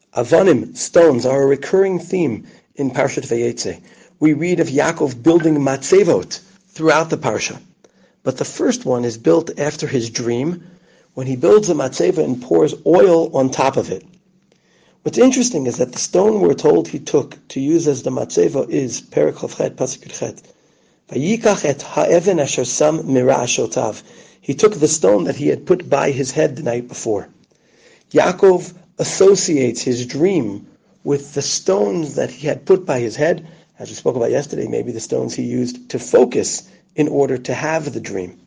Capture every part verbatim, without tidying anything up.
Avanim, stones, are a recurring theme in Parshat Vayetze. We read of Yaakov building matzevot throughout the parsha. But the first one is built after his dream, when he builds a matzeva and pours oil on top of it. What's interesting is that the stone we're told he took to use as the matzeva is Perek Chavchet, Pasuk Yudchet. Vayikach et ha'even asher sam mira'ashotav. He took the stone that he had put by his head the night before. Yaakov associates his dream with the stones that he had put by his head, as we spoke about yesterday, maybe the stones he used to focus in order to have the dream.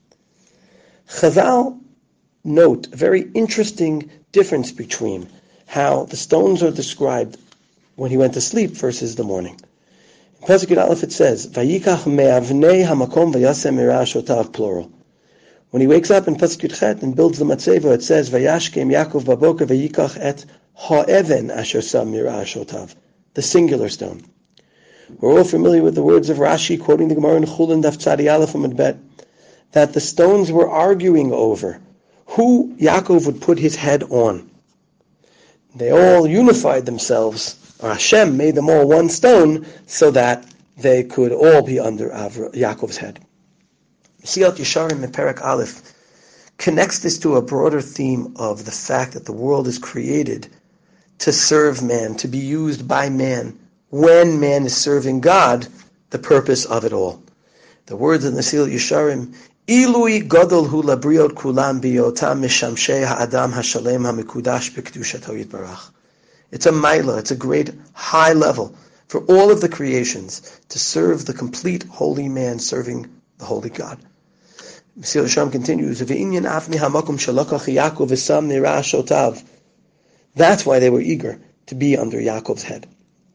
Chazal note a very interesting difference between how the stones are described when he went to sleep versus the morning. In Pasuk Yud Aleph it says, Vayikach me'avnei hamakom vayasem mira'ashotav, plural. When he wakes up in Pasuk Yud Chet and builds the matzeva, it says, Vayashkem Yaakov baboker vayikach et ha'even asher sam mira'ashotav, the singular stone. We're all familiar with the words of Rashi, quoting the Gemara in Chulin Daf Tzadi Aleph Amud Bet, that the stones were arguing over who Yaakov would put his head on. They all unified themselves, or Hashem made them all one stone, so that they could all be under Avra, Yaakov's head. Mesilat Yesharim in Perek Aleph connects this to a broader theme of the fact that the world is created to serve man, to be used by man, when man is serving God, the purpose of it all. The words of Mesilat Yesharim, Ilui gadol hu labriot kulam biyotam mishamshei ha'adam hashalem hamikudash b'kedushato yitbarach. It's a maila, it's a great high level for all of the creations to serve the complete holy man serving the holy God. Mesilat Yesharim continues, V'inyan avni hamakom shalakach Yaakov v'sam mira'ashotav. That's why they were eager to be under Yaakov's head.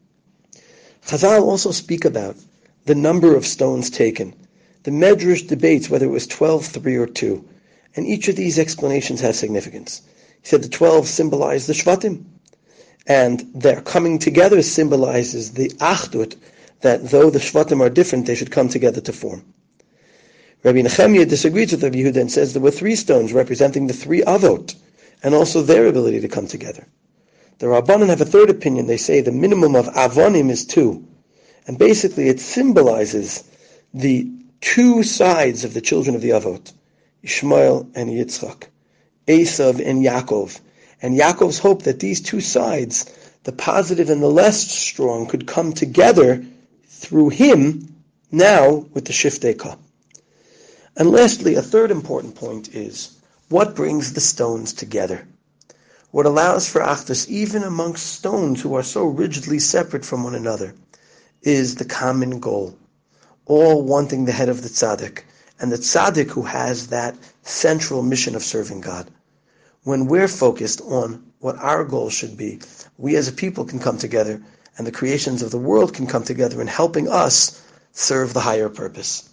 Chazal also speak about the number of stones taken. The Medrash debates whether it was twelve, three, or two, and each of these explanations has significance. He said the twelve symbolize the Shvatim, and their coming together symbolizes the Achdut, that though the Shvatim are different, they should come together to form. Rabbi Nechemiah disagrees with Rabbi Yehuda and says there were three stones representing the three Avot, and also their ability to come together. The Rabbanan have a third opinion. They say the minimum of Avonim is two, and basically it symbolizes the two sides of the children of the Avot, Ishmael and Yitzchak, Esav and Yaakov, and Yaakov's hope that these two sides, the positive and the less strong, could come together through him now with the Shiftei Ka. And lastly, a third important point is what brings the stones together. What allows for Achdus, even amongst stones who are so rigidly separate from one another, is the common goal. All wanting the head of the tzaddik, and the tzaddik who has that central mission of serving God. When we're focused on what our goal should be, we as a people can come together, and the creations of the world can come together in helping us serve the higher purpose.